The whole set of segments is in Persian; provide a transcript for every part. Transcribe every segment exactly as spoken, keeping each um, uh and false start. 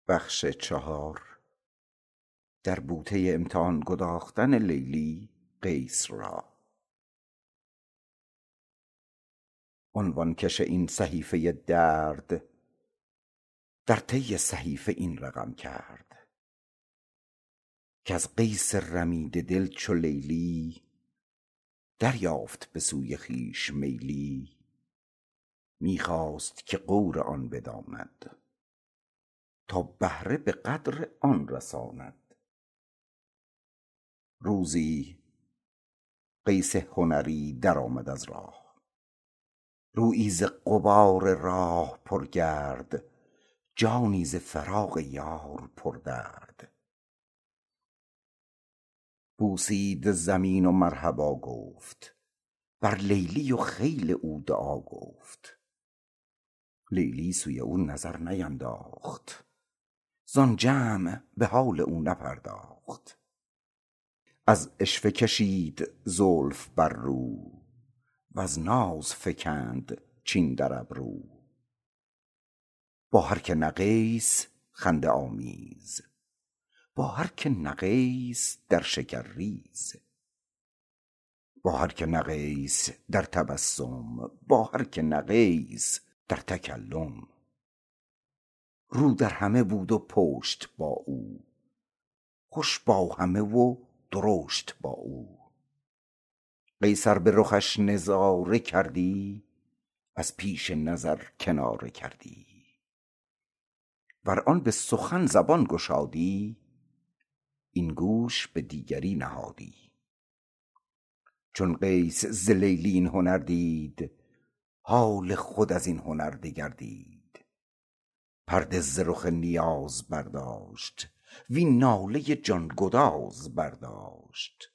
بخش چهار. در بوته امتحان گداختن لیلی قیس را. عنوان کش این صحیفه درد در طی صحیفه این رقم کرد که از قیس رمیده دل چو لیلی دریافت به سوی خویش میلی. میخواست که غور آن بداند تا بهره به قدر آن رساند. روزی قیس هنری در آمد از راه، رویی ز غبار راه پر گرد، جانی ز فراق یار پر درد. بوسید زمین و مرحبا گفت، بر لیلی و خیل او دعا گفت. لیلی سوی او نظر نینداخت، زان جمع به حال او نپرداخت. از عشوه کشید زلف بر رو، وز ناز فکند چین در ابرو. با هر که نه قیس خنده آمیز، با هر که نه قیس در شکر ریز. با هر که نه قیس در تبسم، با هر که نه قیس در تکلم. رو در همه بود و پشت با او، خوش با همه و درشت با او. قیس ار به رخش نظاره کردی، از پیش نظر کناره کردی. ور آن به سخن زبان گشادی، این گوش به دیگری نهادی. چون قیس ز لیلی این هنر دید، حال خود از این هنر دگر دید. پرده ز رخ نیاز برداشت، وین ناله جان گداز برداشت.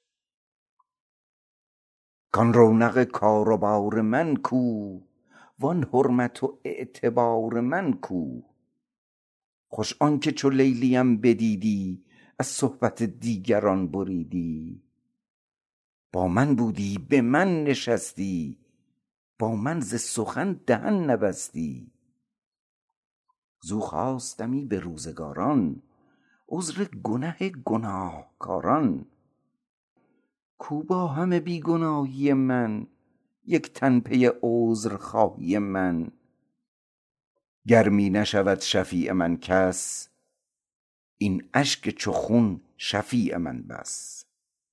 کان رونق کار و بار من کو، وان حرمت و اعتبار من کو. خوش آنکه چو لیلیم بدیدی، از صحبت دیگران بریدی. با من بودی به من نشستی، با من ز سخن دهن نبستی. زو خواستمی به روزگاران، عذر گنه گناهکاران. کو با همه بی گناهی من، یک تن پی عذر خواهی من. گر می نشود شفیع من کس، این اشک چو خون شفیع من بس.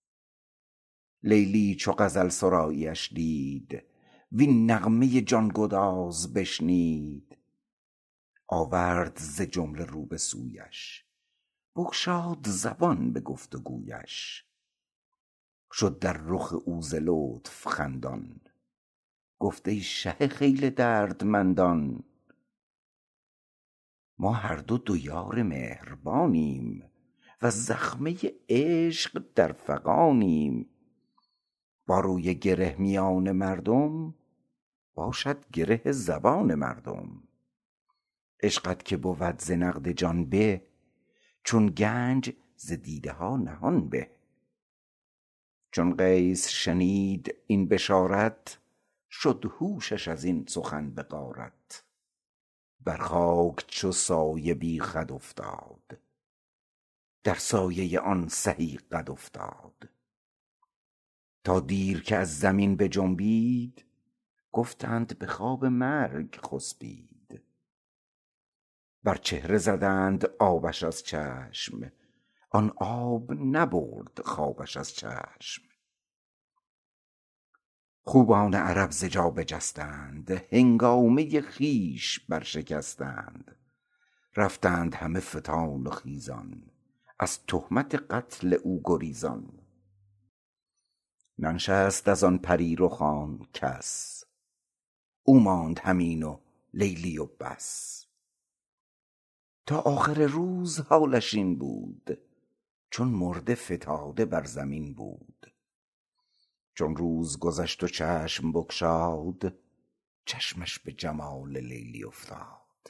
لیلی چو غزل سراییش دید، وین نغمه جان گداز بشنید. آورد ز جمله رو به سویش، بگشاد زبان به گفت و گویش. شد در رخ او ز لطف خندان، گفت ای شه خیل دردمندان. ما هر دو دو یار مهربانیم، و زخمه عشق در فغانیم. با روی گره میان مردم، باشد گره زبان مردم. عشقت که بود ز نقد جان به، چون گنج ز دیده ها نهان به. چون قیس شنید این بشارت، شد هوشش از این سخن به غارت. بر خاک چو سایه بی خود افتاد، در سایه آن سهی قد افتاد. تا دیر که از زمین بجنبید، گفتند به خواب مرگ خسبید. بر چهره زدند آبش از چشم، آن آب نبرد خوابش از چشم. خوبان عرب ز جا بجستند، هنگامه خویش برشکستند. رفتند همه فتان و خیزان، از تهمت قتل او گریزان. ننشست از آن پری رخان کس، او ماند همین و لیلی و بس. تا آخر روز حالش این بود، چون مرده فتاده بر زمین بود. چون روز گذشت و چشم بگشاد، چشمش به جمال لیلی افتاد.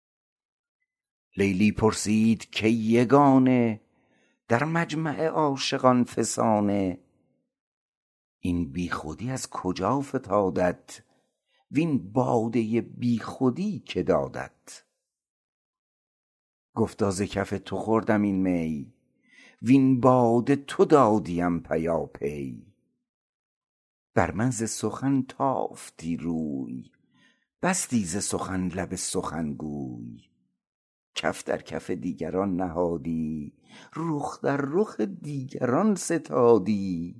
لیلی پرسید که یگانه، در مجمع عاشقان فسانه. این بی خودی از کجا فتادت، وین باده بی خودی که دادت. گفتا ز کف تو خوردم این می، وین باده تو دادیم پیاپی. بر من ز سخن تافتی روی، بستی ز سخن لب سخنگوی. کف در کف دیگران نهادی، رخ در رخ دیگران ستادی.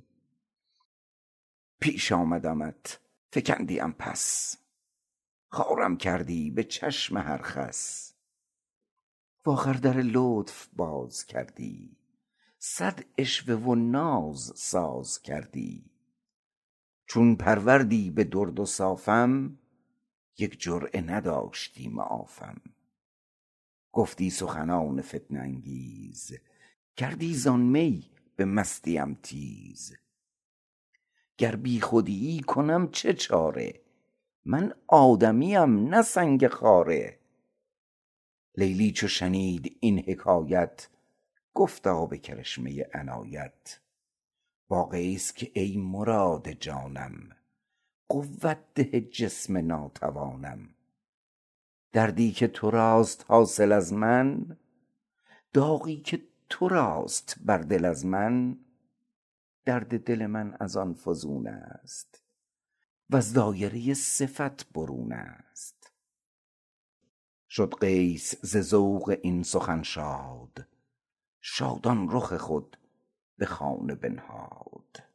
پیش آمدمت فکندیم پس، خوارم کردی به چشم هر خس. وآخر در لطف باز کردی، صد عشوه و ناز ساز کردی. چون پروردی به درد و صافم، یک جرعه نداشتی معافم. گفتی سخنان فتنه انگیز، کردی زان می به مستیم تیز. گر بی خودیی کنم چه چاره، من آدمیم نه سنگ خاره. لیلی چو شنید این حکایت، گفتا به کرشمه عنایت. واقعیست که ای مراد جانم، قوت ده جسم ناتوانم. دردی که تو راست حاصل از من، داغی که تو راست بر دل از من. درد دل من از آن فزون است، وز دایره صفت برون است. شد قیس ز ذوق این سخن شاد، شادان رخ خود به خانه بنهاد.